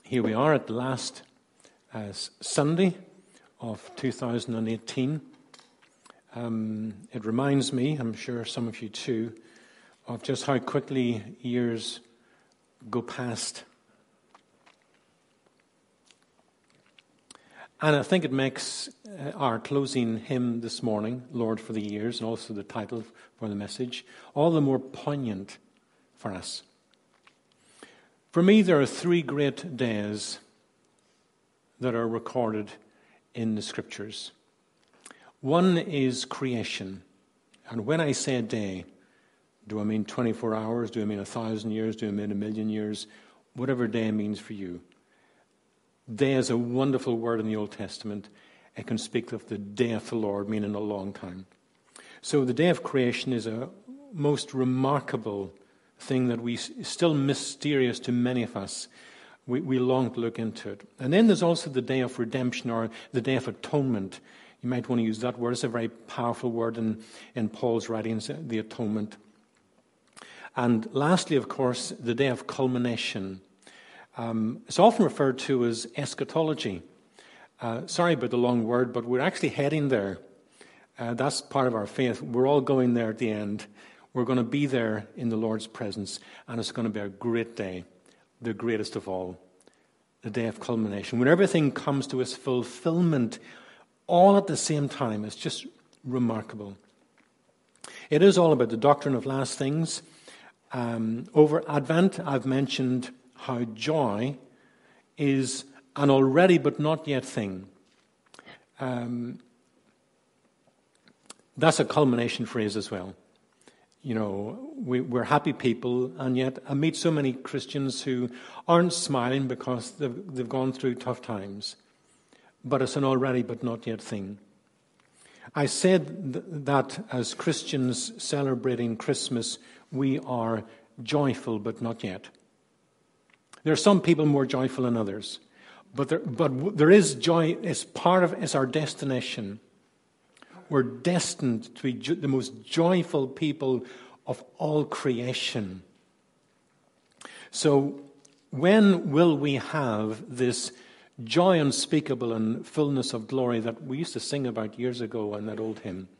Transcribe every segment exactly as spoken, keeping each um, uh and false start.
Here we are at the last uh, Sunday of two thousand eighteen. Um, it reminds me, I'm sure some of you too, of just how quickly years go past. And I think it makes uh, our closing hymn this morning, Lord for the Years, and also the title for the message, all the more poignant for us. For me, there are three great days that are recorded in the Scriptures. One is creation. And when I say a day, do I mean twenty-four hours? Do I mean a thousand years? Do I mean a million years? Whatever day means for you. Day is a wonderful word in the Old Testament. It can speak of the day of the Lord, meaning a long time. So the day of creation is a most remarkable thing that we still mysterious to many of us. We, we long to look into it. And then there's also the day of redemption, or the day of atonement. You might want to use that word. It's a very powerful word in, in Paul's writings, the atonement. And lastly, of course, the day of culmination. Um, it's often referred to as eschatology. Uh, sorry about the long word, but we're actually heading there. Uh, that's part of our faith. We're all going there at the end. We're going to be there in the Lord's presence, and it's going to be a great day, the greatest of all, the day of culmination, when everything comes to its fulfillment all at the same time. It's just remarkable. It is all about the doctrine of last things. Um, over Advent, I've mentioned how joy is an already but not yet thing. Um, that's a culmination phrase as well. You know, we, we're happy people, and yet I meet so many Christians who aren't smiling because they've, they've gone through tough times. But it's an already but not yet thing. I said th- that as Christians celebrating Christmas, we are joyful but not yet. There are some people more joyful than others. But there, but there is joy. It's part of, it's our destination. We're destined to be jo- the most joyful people of all creation. So when will we have this joy unspeakable and fullness of glory that we used to sing about years ago in that old hymn?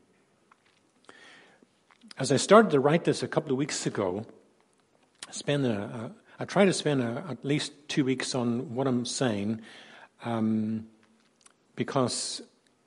As I started to write this a couple of weeks ago, I, spent a, a, I tried to spend a, at least two weeks on what I'm saying, um, because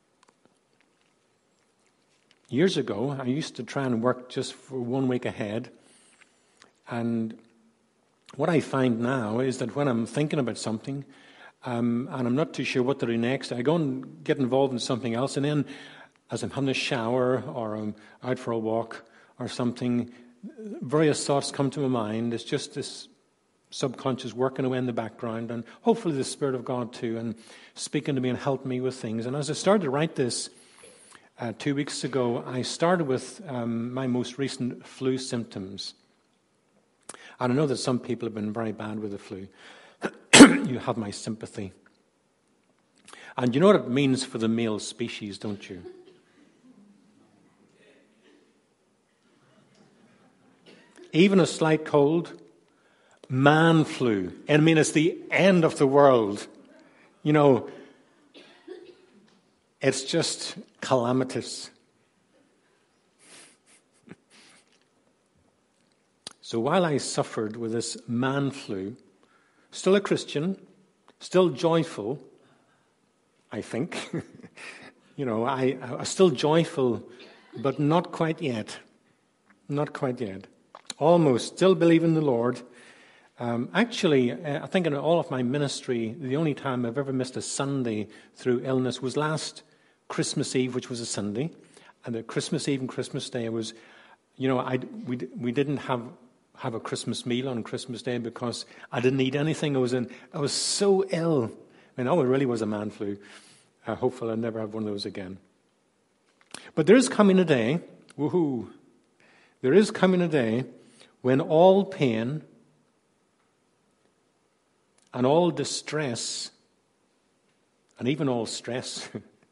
years ago, I used to try and work just for one week ahead. And what I find now is that when I'm thinking about something, um, and I'm not too sure what to do next, I go and get involved in something else. And then as I'm having a shower or I'm out for a walk or something, various thoughts come to my mind. It's just this subconscious working away in the background, and hopefully the Spirit of God too, and speaking to me and helping me with things. And as I started to write this, Uh, two weeks ago, I started with um, my most recent flu symptoms. And I know that some people have been very bad with the flu. You have my sympathy. And you know what it means for the male species, don't you? Even a slight cold, man flu. I mean, it's the end of the world. You know, it's just calamitous. So while I suffered with this man flu, still a Christian, still joyful, I think. you know, I, I was still joyful, but not quite yet. Not quite yet. Almost. Still believe in the Lord. Um, actually, uh, I think in all of my ministry, the only time I've ever missed a Sunday through illness was last Christmas Eve, which was a Sunday, and the Christmas Eve and Christmas Day was, you know, I we we didn't have have a Christmas meal on Christmas Day because I didn't eat anything. I was in, I was so ill. I mean, oh, it really was a man flu. Uh, hopefully, I'll never have one of those again. But there is coming a day, woohoo! There is coming a day when all pain and all distress and even all stress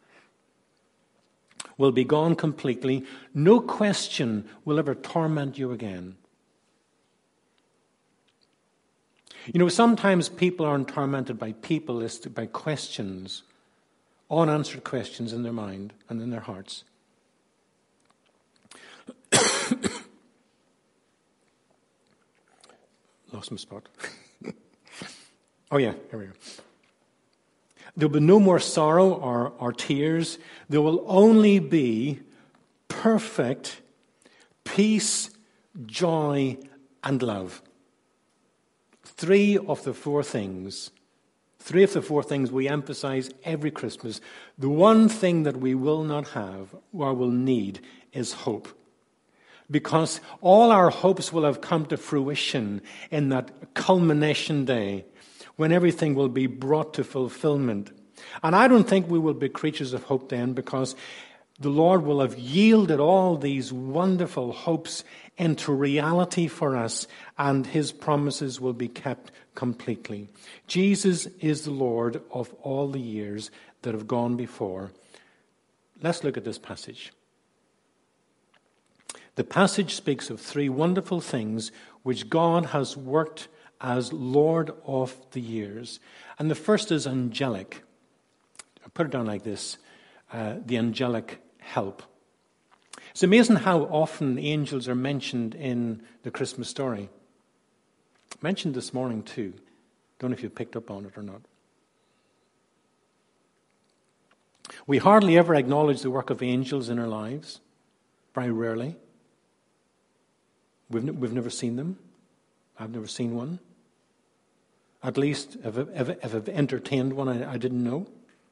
will be gone completely. No question will ever torment you again. You know, sometimes people aren't tormented by people, it's by questions, unanswered questions in their mind and in their hearts. Lost my spot. Oh yeah, here we go. There will be no more sorrow or, or tears. There will only be perfect peace, joy, and love. Three of the four things, three of the four things we emphasize every Christmas. The one thing that we will not have or will need is hope. Because all our hopes will have come to fruition in that culmination day when everything will be brought to fulfillment. And I don't think we will be creatures of hope then, because the Lord will have yielded all these wonderful hopes into reality for us, and his promises will be kept completely. Jesus is the Lord of all the years that have gone before. Let's look at this passage. The passage speaks of three wonderful things which God has worked as Lord of the years. And the first is angelic. I put it down like this, uh, the angelic help. It's amazing how often angels are mentioned in the Christmas story. Mentioned this morning too. Don't know if you picked up on it or not. We hardly ever acknowledge the work of angels in our lives. Very rarely. We've, we've never seen them. I've never seen one. At least if, if, if I've entertained one, I, I didn't know.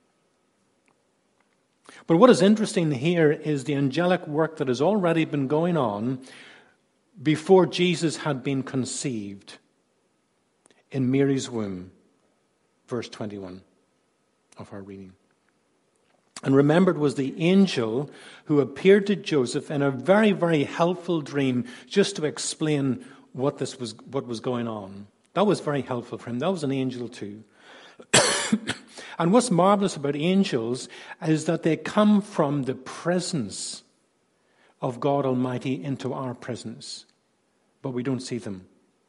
But what is interesting here is the angelic work that has already been going on before Jesus had been conceived in Mary's womb. Verse twenty-one of our reading. And remember, it was the angel who appeared to Joseph in a very, very helpful dream just to explain what this was, what was going on. That was very helpful for him. That was an angel too. And what's marvelous about angels is that they come from the presence of God Almighty into our presence, but we don't see them.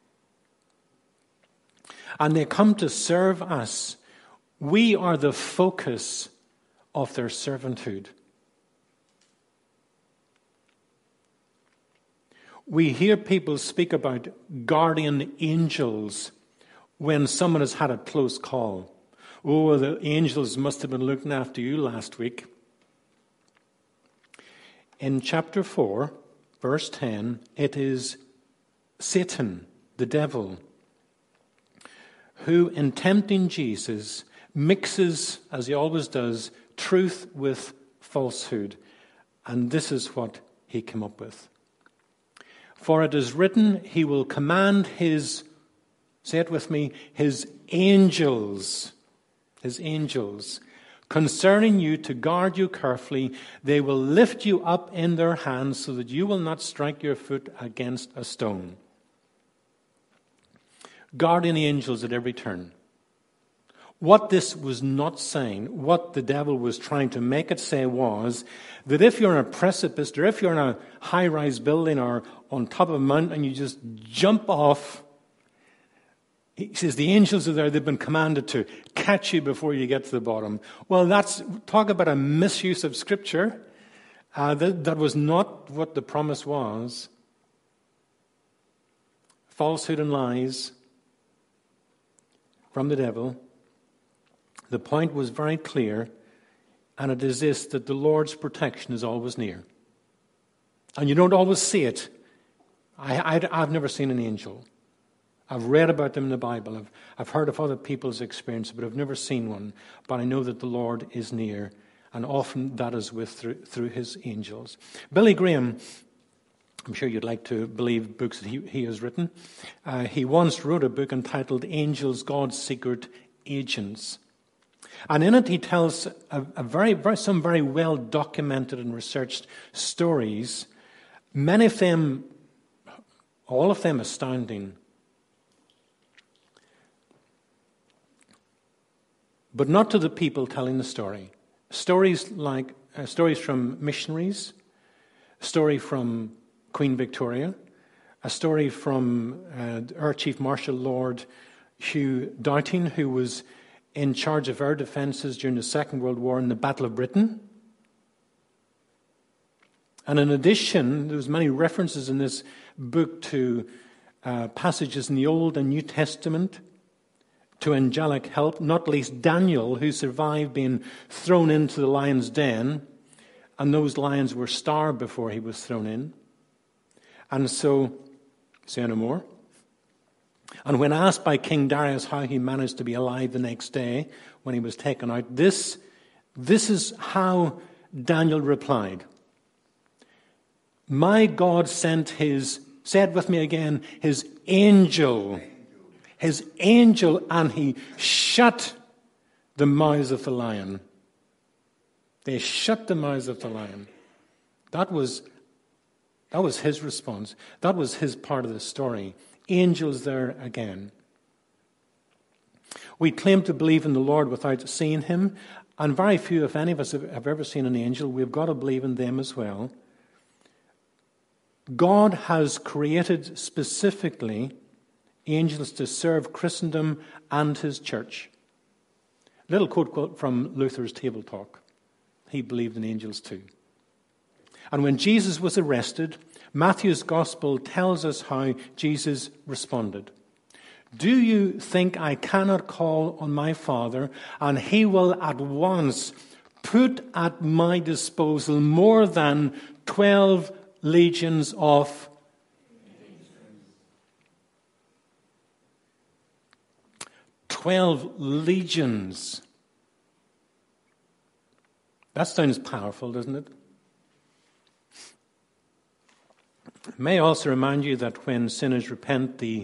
And they come to serve us. We are the focus of their servanthood. We hear people speak about guardian angels when someone has had a close call. Oh, the angels must have been looking after you last week. In chapter four, verse ten, it is Satan, the devil, who, in tempting Jesus, mixes, as he always does, truth with falsehood. And this is what he came up with. For it is written, he will command his, say it with me, his angels, his angels, concerning you to guard you carefully. They will lift you up in their hands so that you will not strike your foot against a stone. Guardian angels at every turn. What this was not saying, what the devil was trying to make it say was that if you're on a precipice or if you're in a high-rise building or on top of a mountain and you just jump off, he says the angels are there, they've been commanded to catch you before you get to the bottom. Well, that's, talk about a misuse of Scripture. Uh, that, that was not what the promise was. Falsehood and lies from the devil. The point was very clear, and it is this, that the Lord's protection is always near. And you don't always see it. I, I, I've never seen an angel. I've read about them in the Bible. I've, I've heard of other people's experience, but I've never seen one. But I know that the Lord is near, and often that is with through, through his angels. Billy Graham, I'm sure you'd like to believe books that he, he has written. Uh, he once wrote a book entitled Angels, God's Secret Agents. And in it he tells a, a very, very, some very well documented and researched stories, many of them, all of them astounding. But not to the people telling the story. Stories like uh, stories from missionaries, a story from Queen Victoria, a story from uh, our Chief Marshal Lord Hugh Dowting, who was in charge of air defences during the Second World War in the Battle of Britain. And in addition, there's many references in this book to uh, passages in the Old and New Testament, to angelic help, not least Daniel, who survived being thrown into the lion's den, and those lions were starved before he was thrown in. And so, say no more. And when asked by King Darius how he managed to be alive the next day when he was taken out, this, this is how Daniel replied. My God sent his, say it with me again, his angel, his angel, and he shut the mouths of the lion. They shut the mouths of the lion. That was, that was his response. That was his part of the story. Angels there again. We claim to believe in the Lord without seeing him, and very few, if any of us, have ever seen an angel. We've got to believe in them as well. God has created specifically angels to serve Christendom and his church. A little quote, quote from Luther's Table Talk. He believed in angels too. And when Jesus was arrested, Matthew's Gospel tells us how Jesus responded. Do you think I cannot call on my Father, and he will at once put at my disposal more than twelve legions of twelve legions. That sounds powerful, doesn't it? May I also remind you that when sinners repent, they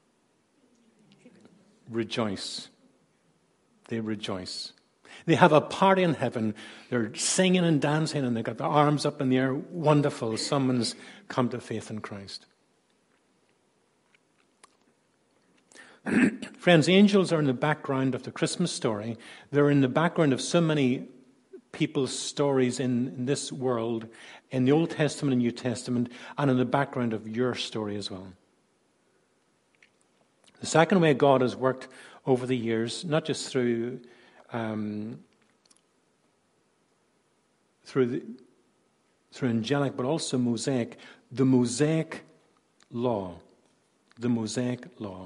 rejoice. They rejoice. They have a party in heaven. They're singing and dancing, and they've got their arms up in the air. Wonderful. Someone's come to faith in Christ. Friends, angels are in the background of the Christmas story. They're in the background of so many people's stories in, in this world, in the Old Testament and New Testament, and in the background of your story as well. The second way God has worked over the years, not just through um, through the, through angelic, but also Mosaic, the Mosaic law, the Mosaic law.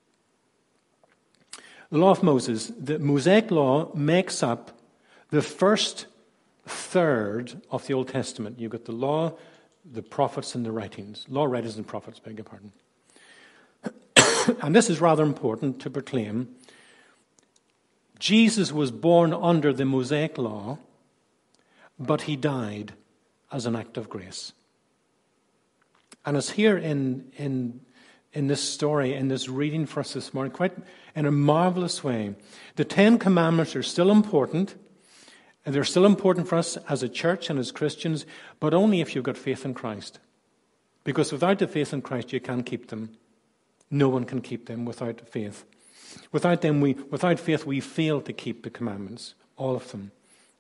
The law of Moses, the Mosaic law makes up the first third of the Old Testament. You've got the law, the prophets, and the writings. Law, writers, and prophets, beg your pardon. And this is rather important to proclaim. Jesus was born under the Mosaic law, but he died as an act of grace. And it's here in, in, in this story, in this reading for us this morning, quite in a marvelous way. The Ten Commandments are still important. And they're still important for us as a church and as Christians, but only if you've got faith in Christ. Because without the faith in Christ, you can't keep them. No one can keep them without faith. Without them, we, without faith, we fail to keep the commandments, all of them.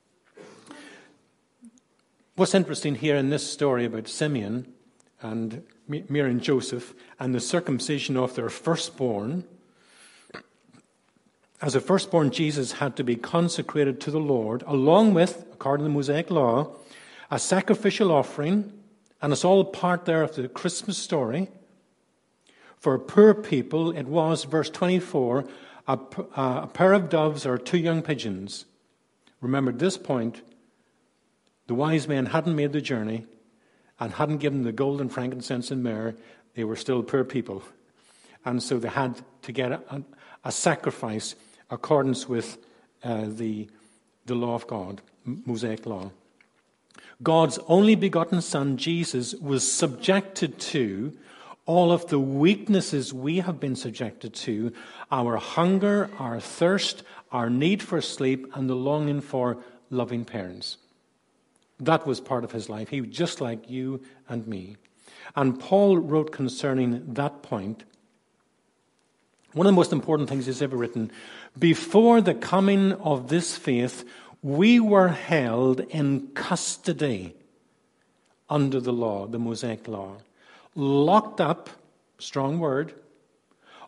What's interesting here in this story about Simeon and Mary and Joseph and the circumcision of their firstborn, as a firstborn, Jesus had to be consecrated to the Lord, along with, according to the Mosaic law, a sacrificial offering, and it's all part there of the Christmas story. For poor people, it was, verse twenty-four, a, a pair of doves or two young pigeons. Remember, at this point, the wise men hadn't made the journey and hadn't given the gold and frankincense and myrrh. They were still poor people. And so they had to get a, a sacrifice accordance with uh, the, the law of God, Mosaic law. God's only begotten Son, Jesus, was subjected to all of the weaknesses we have been subjected to, our hunger, our thirst, our need for sleep, and the longing for loving parents. That was part of his life. He was just like you and me. And Paul wrote concerning that point, one of the most important things he's ever written, before the coming of this faith, we were held in custody under the law, the Mosaic law, locked up, strong word,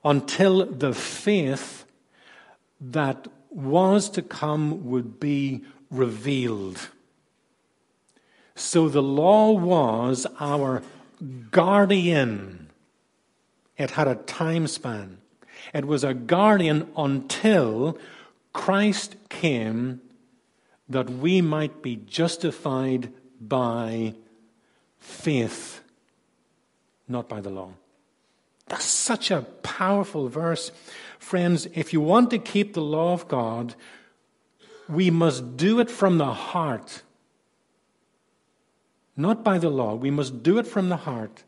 until the faith that was to come would be revealed. So the law was our guardian. It had a time span. It was a guardian until Christ came, that we might be justified by faith, not by the law. That's such a powerful verse. Friends, if you want to keep the law of God, we must do it from the heart. Not by the law. We must do it from the heart.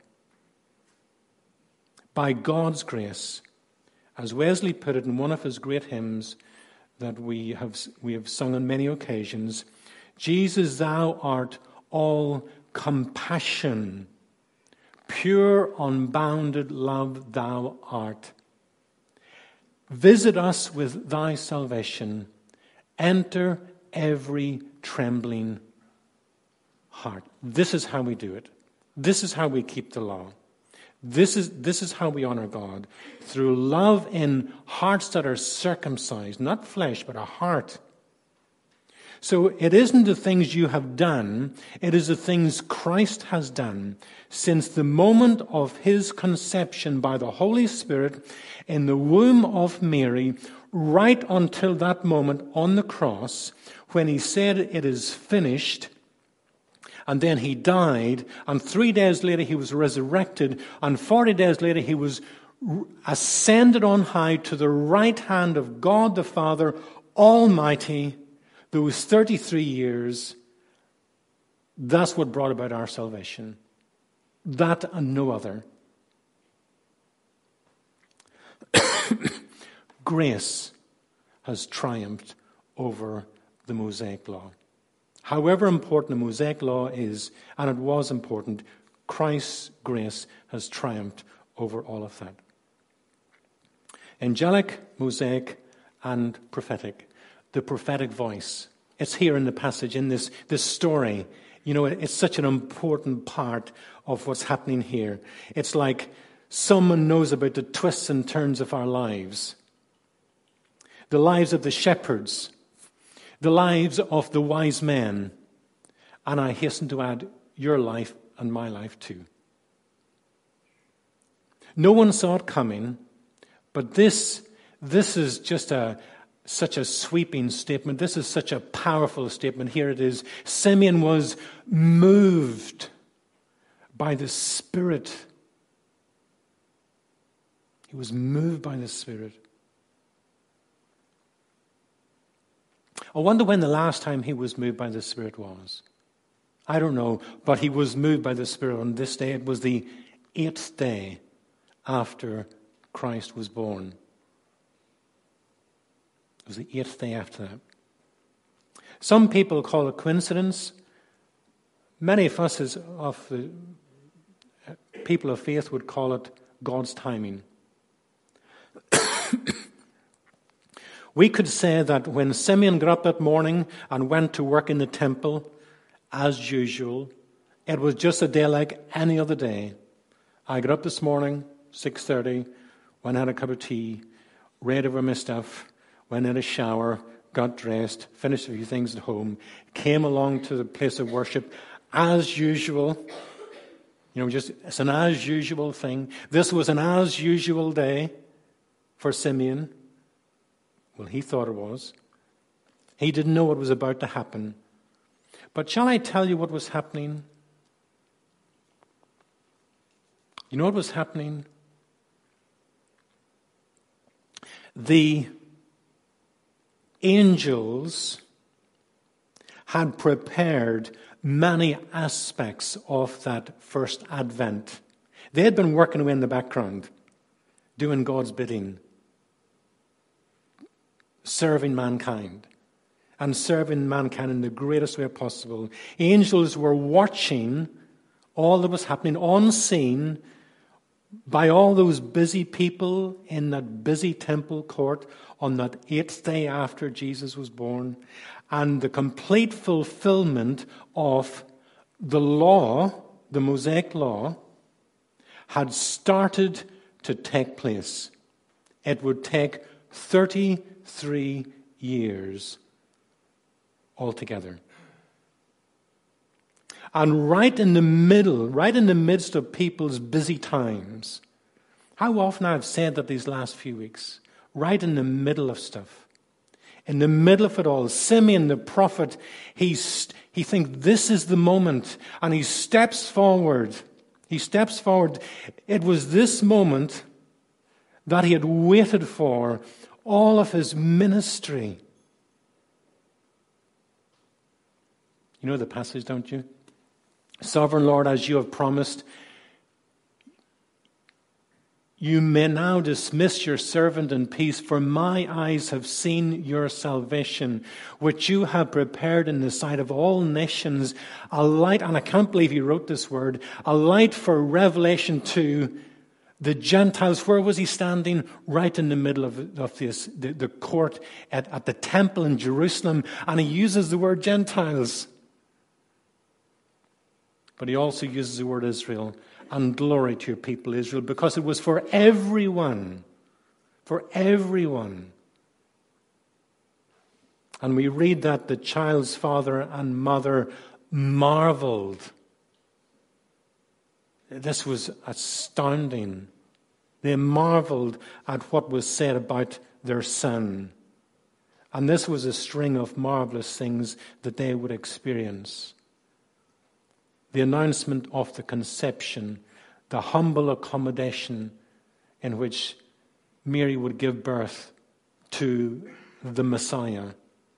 By God's grace. As Wesley put it in one of his great hymns that we have, we have sung on many occasions, Jesus, thou art all compassion. Pure, unbounded love thou art. Visit us with thy salvation. Enter every trembling heart. This is how we do it. This is how we keep the law. This is, this is how we honor God. Through love in hearts that are circumcised, not flesh, but a heart. So it isn't the things you have done, it is the things Christ has done since the moment of his conception by the Holy Spirit in the womb of Mary, right until that moment on the cross when he said, it is finished. And then he died, and three days later he was resurrected, and forty days later he was ascended on high to the right hand of God the Father Almighty. Those thirty-three years, that's what brought about our salvation. That and no other. Grace has triumphed over the Mosaic law. However important the Mosaic law is, and it was important, Christ's grace has triumphed over all of that. Angelic, Mosaic, and prophetic. The prophetic voice. It's here in the passage, in this, this story. You know, it's such an important part of what's happening here. It's like someone knows about the twists and turns of our lives. The lives of the shepherds. The lives of the wise men. And I hasten to add your life and my life too. No one saw it coming, but this, this is just a such a sweeping statement. This is such a powerful statement. Here it is. Simeon was moved by the Spirit. He was moved by the Spirit. I wonder when the last time he was moved by the Spirit was. I don't know, but he was moved by the Spirit on this day. It was the eighth day after Christ was born. It was the eighth day after that. Some people call it coincidence. Many of us, as of the people of faith, would call it God's timing. We could say that when Simeon got up that morning and went to work in the temple, as usual, it was just a day like any other day. I got up this morning, six thirty, went and had a cup of tea, read over my stuff, went in a shower, got dressed, finished a few things at home, came along to the place of worship as usual. You know, just it's an as usual thing. This was an as usual day for Simeon. Well, he thought it was. He didn't know what was about to happen. But shall I tell you what was happening? You know what was happening? The angels had prepared many aspects of that first advent. They had been working away in the background, doing God's bidding, serving mankind, and serving mankind in the greatest way possible. Angels were watching all that was happening unseen by all those busy people in that busy temple court on that eighth day after Jesus was born, and the complete fulfillment of the law, the Mosaic law, had started to take place. it would take thirty-three years altogether. And right in the middle, right in the midst of people's busy times, how often I've said that these last few weeks, right in the middle of stuff, in the middle of it all, Simeon the prophet, he's, he thinks this is the moment, and he steps forward. He steps forward. It was this moment that he had waited for all of his ministry. You know the passage, don't you? Sovereign Lord, as you have promised, you may now dismiss your servant in peace, for my eyes have seen your salvation, which you have prepared in the sight of all nations, a light, and I can't believe he wrote this word, a light for revelation to the Gentiles. Where was he standing? Right in the middle of, of this, the, the court at, at the temple in Jerusalem, and he uses the word Gentiles. But he also uses the word Israel. And glory to your people, Israel, because it was for everyone. For everyone. And we read that the child's father and mother marveled. This was astounding. They marveled at what was said about their son. And this was a string of marvelous things that they would experience. The announcement of the conception, the humble accommodation in which Mary would give birth to the Messiah.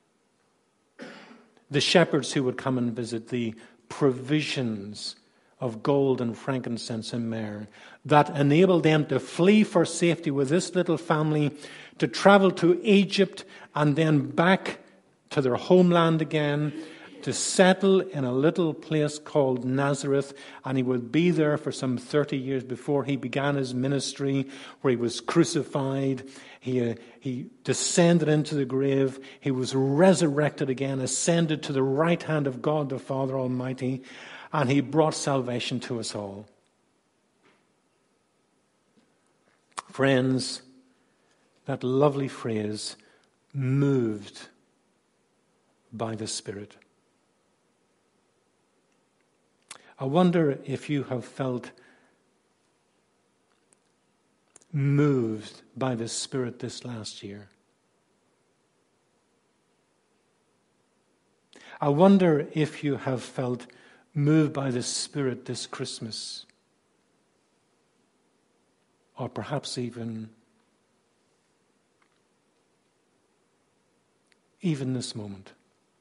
The shepherds who would come and visit, the provisions of gold and frankincense and myrrh that enabled them to flee for safety with this little family, to travel to Egypt and then back to their homeland again, to settle in a little place called Nazareth, and he would be there for some thirty years before he began his ministry, where he was crucified, he, uh, he descended into the grave, he was resurrected again, ascended to the right hand of God the Father Almighty, and he brought salvation to us all. Friends, that lovely phrase, moved by the Spirit. I wonder if you have felt moved by the Spirit this last year. I wonder if you have felt moved by the Spirit this Christmas. Or perhaps even, even this moment.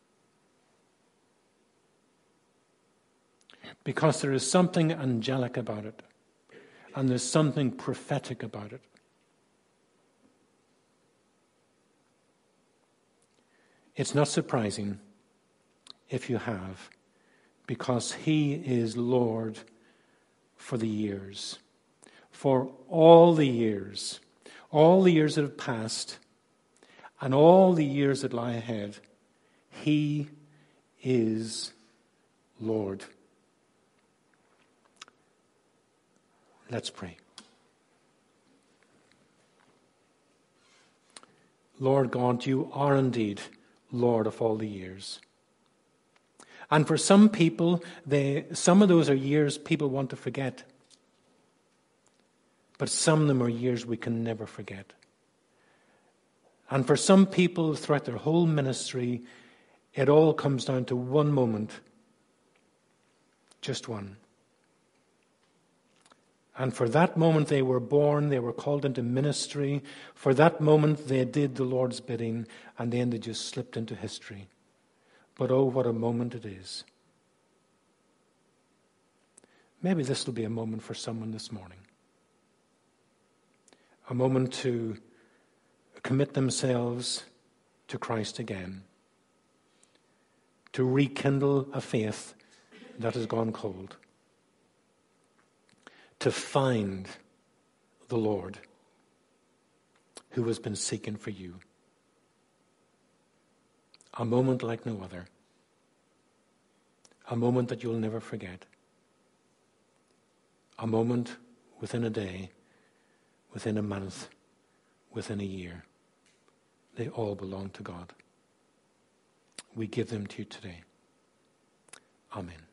Because there is something angelic about it. And there's something prophetic about it. It's not surprising if you have, because he is Lord for the years. For all the years, all the years that have passed, and all the years that lie ahead, he is Lord. Let's pray. Lord God, you are indeed Lord of all the years. And for some people, they, some of those are years people want to forget. But some of them are years we can never forget. And for some people, throughout their whole ministry, it all comes down to one moment. Just one. And for that moment they were born, they were called into ministry. For that moment they did the Lord's bidding, and then they just slipped into history. But oh, what a moment it is. Maybe this will be a moment for someone this morning. A moment to commit themselves to Christ again. To rekindle a faith that has gone cold. To find the Lord who has been seeking for you. A moment like no other. A moment that you'll never forget. A moment within a day, within a month, within a year. They all belong to God. We give them to you today. Amen.